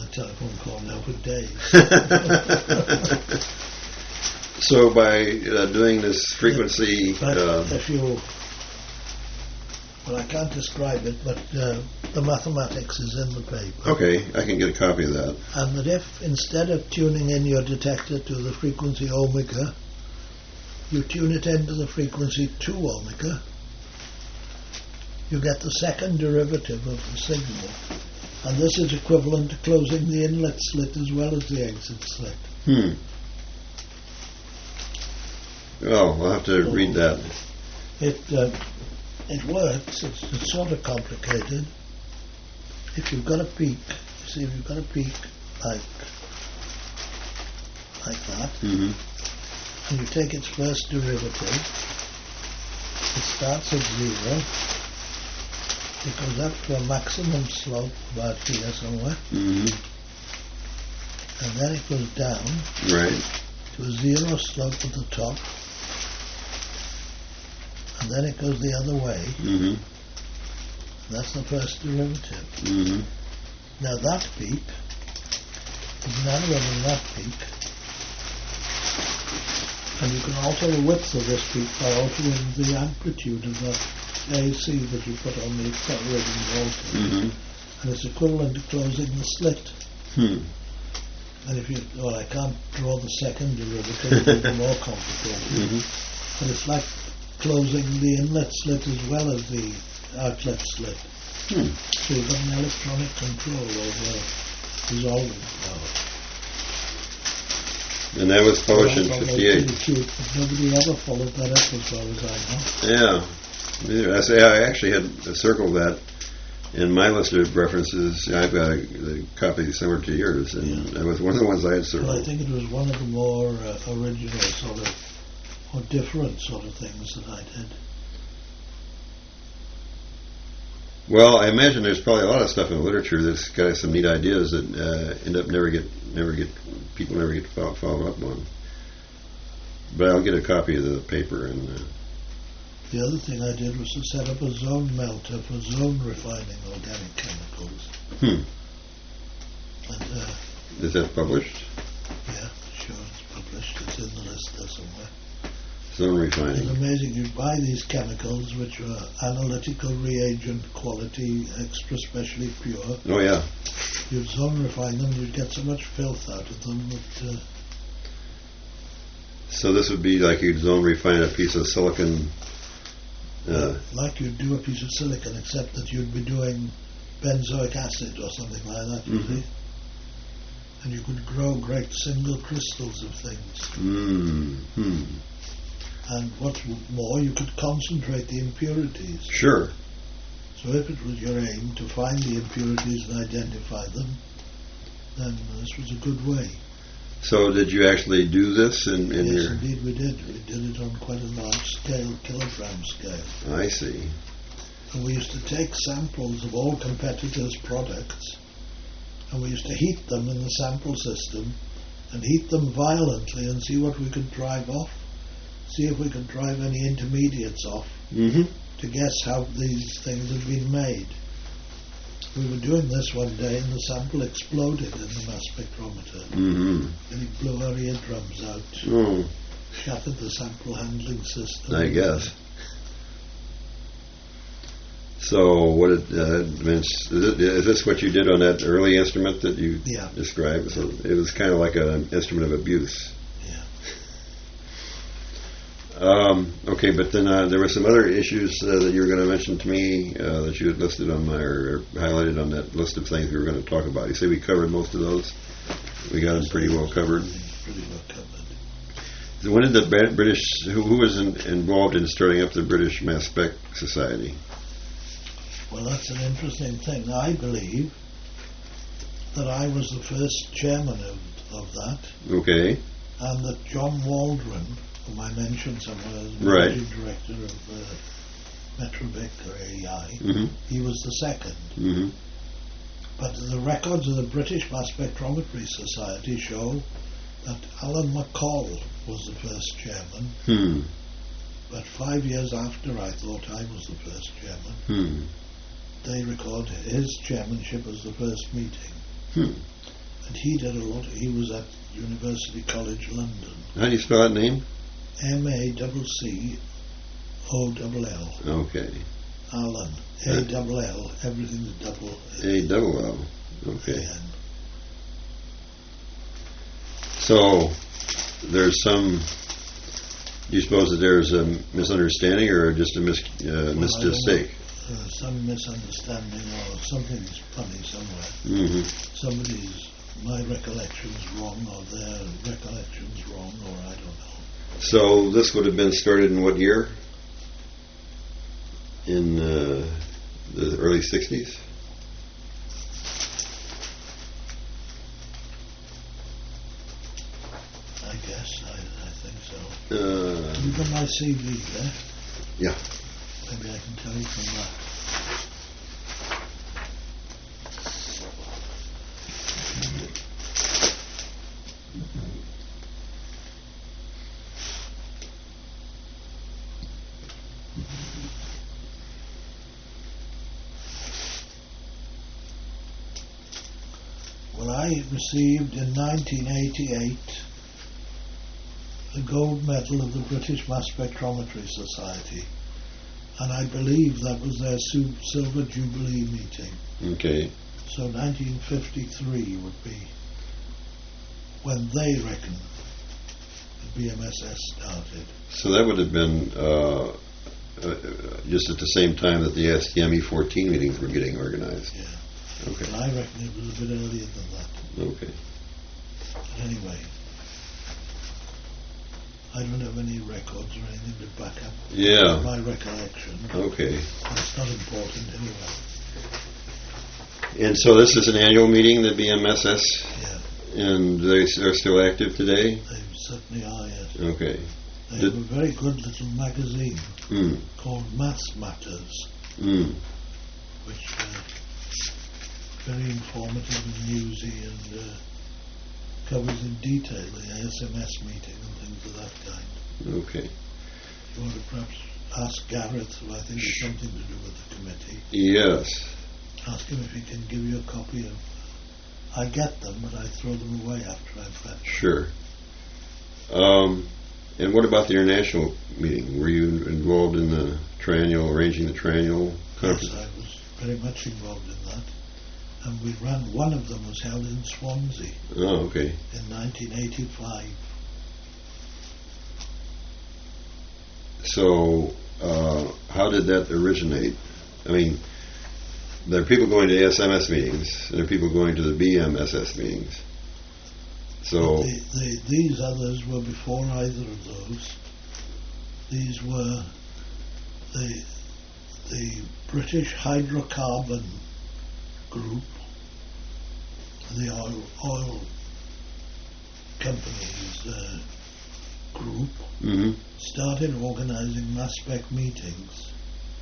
telephone call now for days. So by doing this frequency... But if you... Well, I can't describe it, but the mathematics is in the paper. Okay, I can get a copy of that. And that if, instead of tuning in your detector to the frequency omega, you tune it into the frequency 2 omega, you get the second derivative of the signal. And this is equivalent to closing the inlet slit as well as the exit slit. Well, I'll have to read that. It works. It's sort of complicated. If you've got a peak, if you've got a peak like that, and you take its first derivative, it starts at 0. It goes up to a maximum slope about here somewhere, and then it goes down to a 0 slope at the top, and then it goes the other way. That's the first derivative. Now that peak is narrower than that peak, and you can alter the width of this peak by altering the amplitude of the AC that you put on the accelerating voltage, and it's equivalent to closing the slit. And if you, well, I can't draw the second derivative, it's even more complicated. But it's like closing the inlet slit as well as the outlet slit. So you've got an electronic control over dissolving power. And that was published in That's 58. pretty cute, but nobody ever followed that up as far as I know. Yeah. I actually had circled that in my list of references. I've got a copy similar to yours, and that was one of the ones I had circled. Well, I think it was one of the more original sort of, or different sort of things that I did. Well, I imagine there's probably a lot of stuff in the literature that's got some neat ideas that end up people never get to follow up on. But I'll get a copy of the paper and. The other thing I did was to set up a zone melter for zone refining organic chemicals. And, is that published? Yeah, sure, it's published. It's in the list there somewhere. Zone refining. It's amazing. You buy these chemicals, which are analytical reagent quality, extra specially pure. Oh, yeah. You'd zone refine them, you'd get so much filth out of them that... So this would be like you'd zone refine a piece of silicon... like you'd do a piece of silicon, except that you'd be doing benzoic acid or something like that, you see. And you could grow great single crystals of things. And what's more, you could concentrate the impurities. Sure. So if it was your aim to find the impurities and identify them, then this was a good way. So did you actually do this in yes, your... indeed we did. We did it on quite a large scale, kilogram scale. I see. And we used to take samples of all competitors' products, and we used to heat them in the sample system, and heat them violently and see what we could drive off, see if we could drive any intermediates off, to guess how these things had been made. We were doing this one day and the sample exploded in the mass spectrometer. And it blew our eardrums out, shattered the sample handling system. I guess. So what is this what you did on that early instrument that you described? So it was kind of like an instrument of abuse. Okay, but then there were some other issues that you were going to mention to me that you had listed on or highlighted on that list of things we were going to talk about. You say we covered most of those? We got them pretty well covered? Pretty well covered. So when did the British, who was involved in starting up the British Mass Spec Society? Well, that's an interesting thing. I believe that I was the first chairman of that. Okay. And that John Waldron, whom I mentioned somewhere as managing director of Metrobic or AEI, he was the second. But the records of the British Mass Spectrometry Society show that Alan McCall was the first chairman. But 5 years after I thought I was the first chairman, they record his chairmanship as the first meeting. And he did a lot. He was at University College London. How do you spell that name? MACCOLL. Okay. Alan. ALL. Everything's double. ALL. Okay. AN. So there's some. Do you suppose that there's a misunderstanding or just a mistake? Some misunderstanding or something's funny somewhere. Mm-hmm. My recollection's wrong or their recollection's wrong or I don't know. So this would have been started in what year? In the early 60s? I guess, I think so. Uh, You got my CV there? yeah. Maybe I can tell you from that. Well, I received in 1988 the gold medal of the British Mass Spectrometry Society, and I believe that was their Silver Jubilee meeting. Okay. So 1953 would be when they reckon the BMSS started. So that would have been just at the same time that the STM E14 meetings were getting organized. Yeah. Okay. But I reckon it was a bit earlier than that. Okay. But anyway, I don't have any records or anything to back up my recollection. Okay. It's not important anyway. And so this is an annual meeting, the BMSS? Yeah. And they're still active today? They certainly are, yes. Okay. They have a very good little magazine called Mass Matters, which very informative and newsy and covers in detail the ASMS meeting and things of that kind. Okay. You want to perhaps ask Gareth, who I think has something to do with the committee. Yes. Ask him if he can give you a copy of. I get them, but I throw them away after I've read them. Sure. And what about the international meeting? Were you involved in the triennial, arranging the triennial conference? Yes, I was very much involved in that. And we ran, one of them was held in Swansea. Oh, okay. In 1985. So, how did that originate? I mean, there are people going to ASMS meetings, and there are people going to the BMSS meetings. So, these others were before either of those. These were the British Hydrocarbon Group, the oil companies group, started organising mass spec meetings.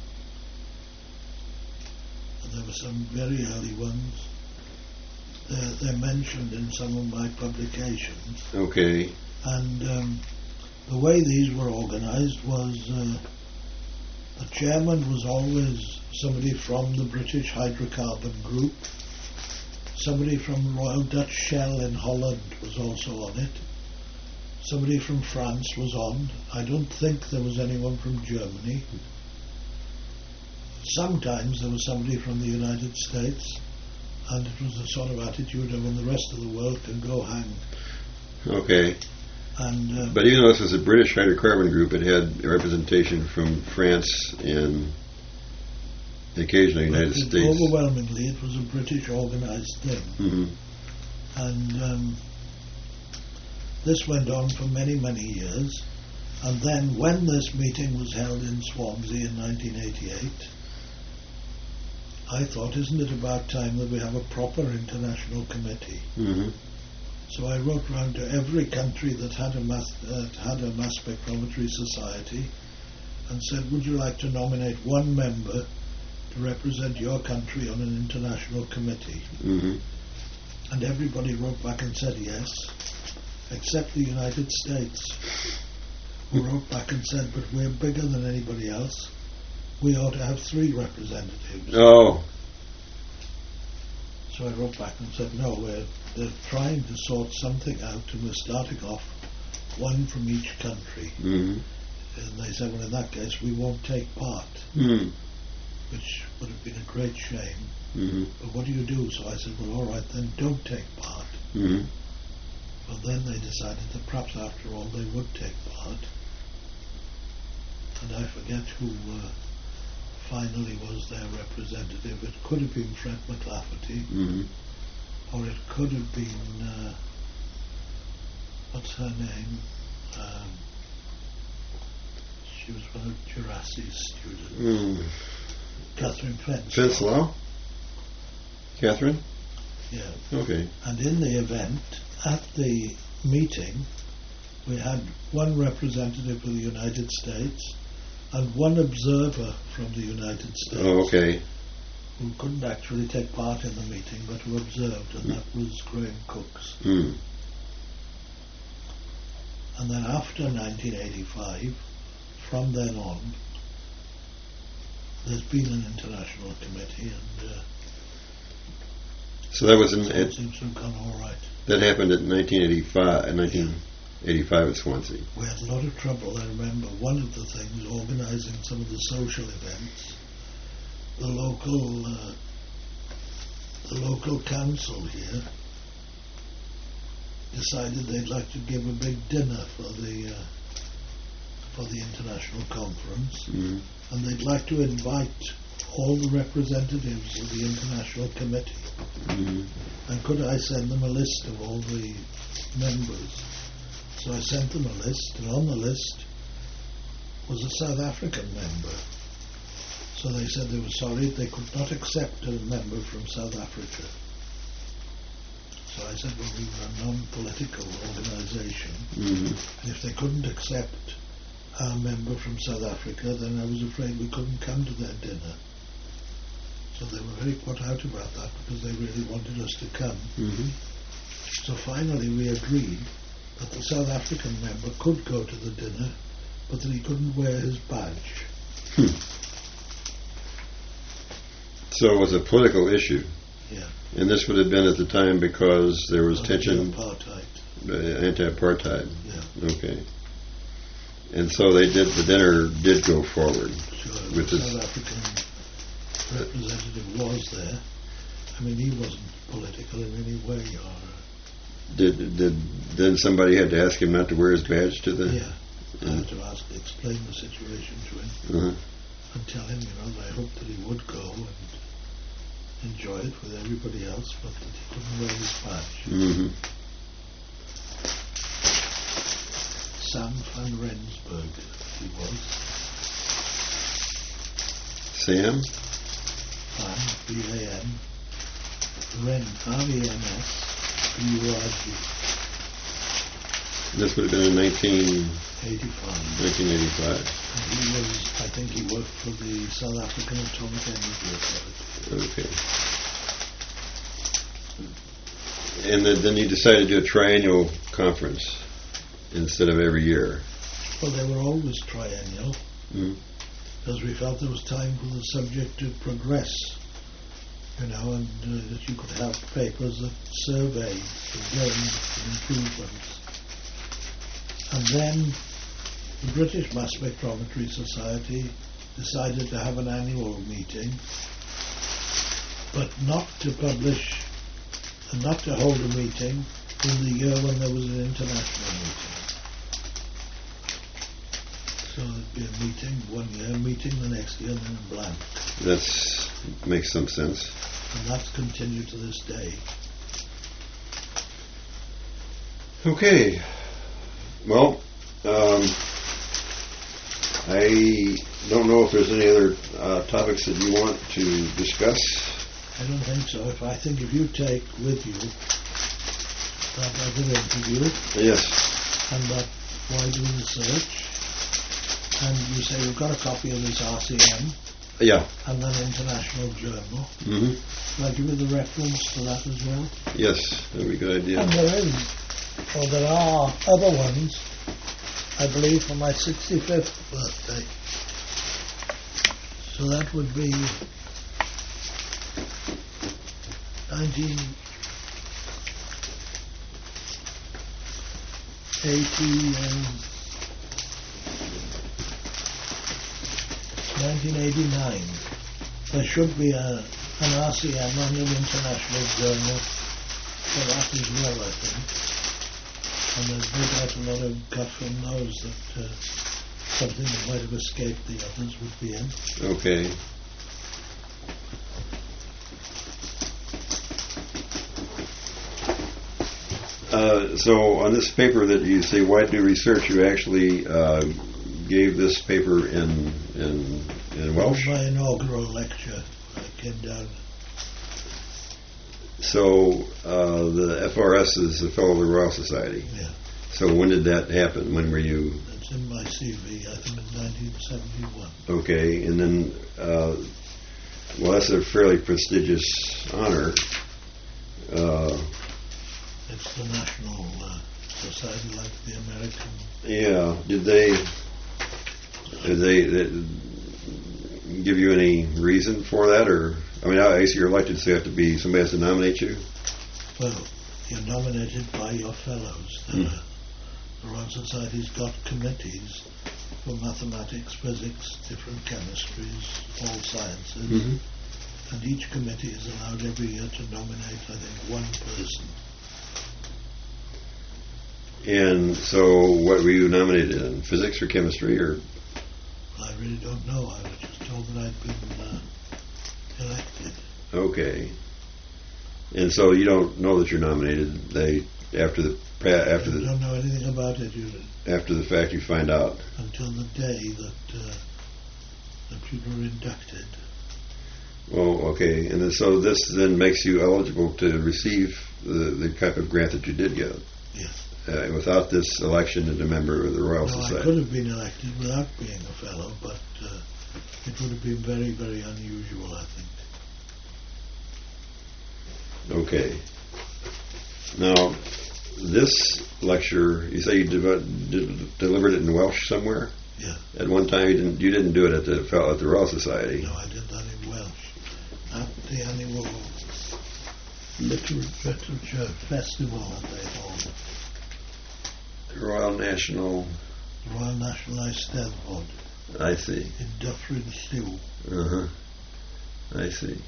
And there were some very early ones. They're mentioned in some of my publications. Okay. And the way these were organised was the chairman was always somebody from the British Hydrocarbon Group. Somebody from Royal Dutch Shell in Holland was also on it. Somebody from France was on. I don't think there was anyone from Germany. Sometimes there was somebody from the United States, and it was the sort of attitude of when the rest of the world can go hang. Okay. And but even though this was a British hydrocarbon group, it had representation from France and occasionally the United States. Overwhelmingly, it was a British organised thing. Mm-hmm. And this went on for many, many years. And then when this meeting was held in Swansea in 1988, I thought, isn't it about time that we have a proper international committee? Mm-hmm. So I wrote round to every country that had a mass spectrometry society and said, would you like to nominate one member to represent your country on an international committee? Mm-hmm. And everybody wrote back and said yes, except the United States, who wrote back and said, but we're bigger than anybody else. We ought to have 3 representatives. Oh. So I wrote back and said, no, they're trying to sort something out, and we're starting off one from each country. Mm-hmm. And they said, well, in that case, we won't take part, Mm-hmm. which would have been a great shame. Mm-hmm. But what do you do? So I said, well, all right, then don't take part. Mm-hmm. But then they decided that perhaps after all they would take part. And I forget who finally was their representative. It could have been Fred McLafferty, Mm-hmm. or it could have been, what's her name? She was one of Gerassi's students. Mm. Catherine Fence. Fenslaw? Catherine? Yeah. Okay. And in the event, at the meeting, we had one representative of the United States and one observer from the United States. Oh, okay. Who couldn't actually take part in the meeting but who observed, and that was Graham Cooks. Mm. And then after 1985, from then on, there's been an international committee, and So that was it seems to have gone all right. that happened in 1985 at Swansea. We had a lot of trouble. I remember one of the things, organising some of the social events. The local council here decided they'd like to give a big dinner for the international conference, Mm-hmm. and they'd like to invite all the representatives of the international committee. Mm-hmm. And could I send them a list of all the members? So I sent them a list, and on the list was a South African member. So they said they were sorry, they could not accept a member from South Africa. So I said, well, we were a non-political organisation, Mm-hmm. and if they couldn't accept our member from South Africa, then I was afraid we couldn't come to their dinner. So they were very put out about that because they really wanted us to come. Mm-hmm. So finally we agreed that the South African member could go to the dinner, but that he couldn't wear his badge. Hmm. So it was a political issue. Yeah. And this would have been at the time because there was tension, Apartheid. Anti-apartheid. Yeah. Okay. And so the dinner did go forward. Sure. With The this, South African representative was there. I mean, he wasn't political in any way. did then somebody had to ask him not to wear his badge to the? Yeah. I had to explain the situation to him Uh-huh. and tell him, that I hoped that he would go and enjoy it with everybody else, but that he couldn't wear his badge. Mm-hmm. Sam van Rensburg, he was. Sam? Van, V-A-N, Ren, R-E-N-S, B-U-R-G, This would have been in 85. 1985. And he was, I think he worked for the South African Atomic Energy Authority. Okay. And then you decided to do a triennial conference instead of every year. Well, they were always triennial, Mm-hmm. because we felt there was time for the subject to progress, and that you could have papers that survey the gains and improvements. And then the British Mass Spectrometry Society decided to have an annual meeting, but not to publish and not to hold a meeting in the year when there was an international meeting. So there'd be a meeting one year, meeting the next year, and then a blank. That makes some sense. And that's continued to this day. Okay. Well, I don't know if there's any other topics that you want to discuss. I don't think so. I think if you take with you that other interview Yes. and that wider research, and you say we've got a copy of this RCM Yeah. and then International Journal, Mm-hmm. can I give you the reference to that as well? Yes, that would be a good idea. And there are other ones, I believe, for my 65th birthday. So that would be 1989. There should be an RCM, Annual International Journal, for that as well, I think. And there's no doubt a lot of gut from those that something that might have escaped the others would be in. Okay. So on this paper that you say wide new research, you actually gave this paper in Welsh? My inaugural lecture, I came down. So the FRS is a fellow of the Royal Society. Yeah. So when did that happen? When were you? It's in my CV. I think in 1971. Okay, and then well, that's a fairly prestigious honor. It's the National Society, like the American. Yeah. Did they give you any reason for that, or I mean, I guess you're elected, so you have to be somebody has to nominate you. Well, you're nominated by your fellows. The Royal Society's got committees for mathematics, physics, different chemistries, all sciences, and each committee is allowed every year to nominate, I think, one person. And so, what were you nominated in? Physics or chemistry, or? I really don't know. I was just told that I'd been elected. Okay. And so you don't know that you're nominated. They after the You don't know anything about it. After the fact, you find out. Until the day that you were inducted. Well, okay. And then, so this then makes you eligible to receive the type of grant that you did get. Yes. Without this election and a member of the Royal Society. I could have been elected without being a fellow, but it would have been very, very unusual, I think. Okay. Now, this lecture, you say you delivered it in Welsh somewhere? Yeah. At one time, you didn't do it at the Royal Society. No, I did that in Welsh at the annual literature festival that they hold. Royal National Eisteddfod. I see. In Dyffryn Lliw. I see.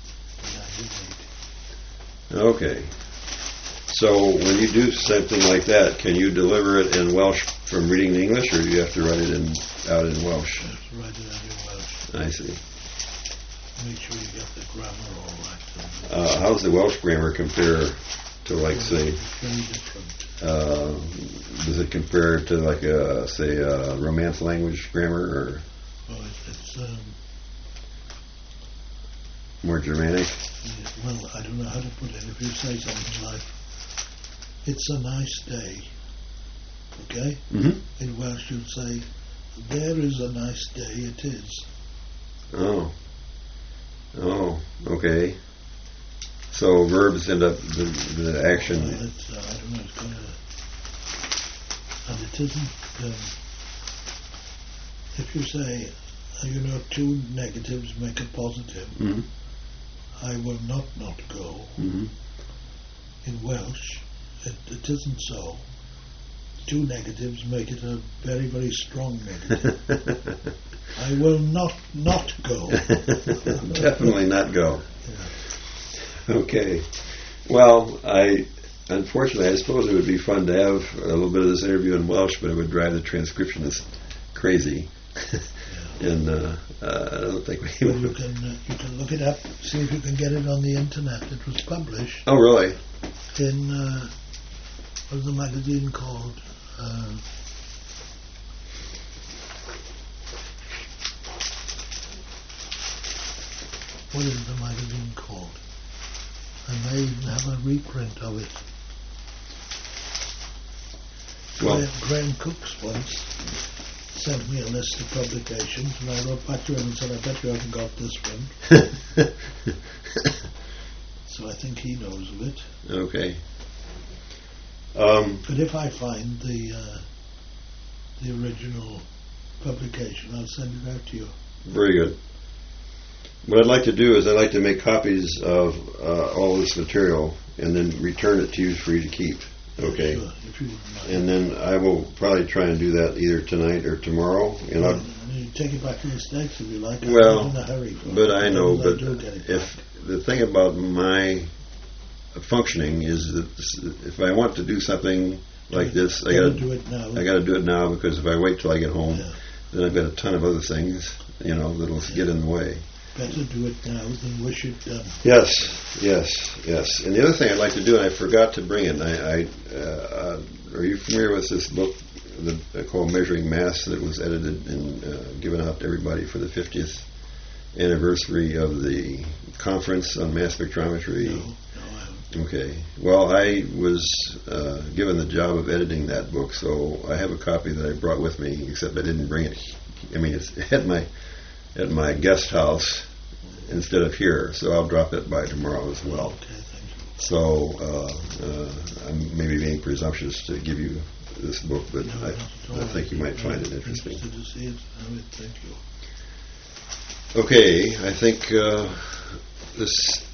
1980. Okay. So when you do something like that, can you deliver it in Welsh from reading the English, or do you have to write it out in Welsh? You have to write it out in Welsh. I see. Make sure you get the grammar all right. How does the Welsh grammar compare to, like, say? Very different. Does it compare to, like, say, Romance language grammar, or? Oh, it's more Germanic? Well, I don't know how to put it. If you say something like, "It's a nice day," okay? In Welsh you'd say, "There is a nice day, it is." Oh, okay. So verbs end up the action. I don't know. It's going to, and it isn't. If you say, two negatives make a positive. I will not go. In Welsh, it isn't so. Two negatives make it a very, very strong negative. I will not go. Definitely not go. Yeah. Okay. Well, unfortunately, I suppose it would be fun to have a little bit of this interview in Welsh, but it would drive the transcriptionist crazy. And I don't think we. Well, you can look it up, see if you can get it on the internet. It was published. Oh, really? In what was the magazine called? What is the magazine called? I may even have a reprint of it. Well, Graham Cooks once sent me a list of publications, and I wrote back to him and said, "I bet you haven't got this one." So I think he knows of it. Okay. But if I find the original publication, I'll send it out to you. Very good. What I'd like to do is I'd like to make copies of all this material and then return it to you for you to keep. Okay. Sure, if you wouldn't mind. And then I will probably try and do that either tonight or tomorrow. And I'll, And you take it back to the States if you like. Well, I'm not in a hurry for but it. I know. As long But as I do get it if back. the thing about my functioning is that if I want to do something like this, I Gotta got do it now. I got to do it now, because if I wait till I get home, Yeah. then I've got a ton of other things, that'll get in the way. Better do it now than wish it done. Yes, yes, yes. And the other thing I'd like to do, and I forgot to bring it. Are you familiar with this book called Measuring Mass that was edited and given out to everybody for the 50th anniversary of the conference on mass spectrometry? No, I haven't. Okay. Well, I was given the job of editing that book, so I have a copy that I brought with me, except I didn't bring it. I mean, it's at my guest house instead of here, so I'll drop it by tomorrow as well. Okay, thank you. So I'm maybe being presumptuous to give you this book, but No, not at all. I think you might find it I'm interesting. interested to see it. I would thank you. Okay, I think this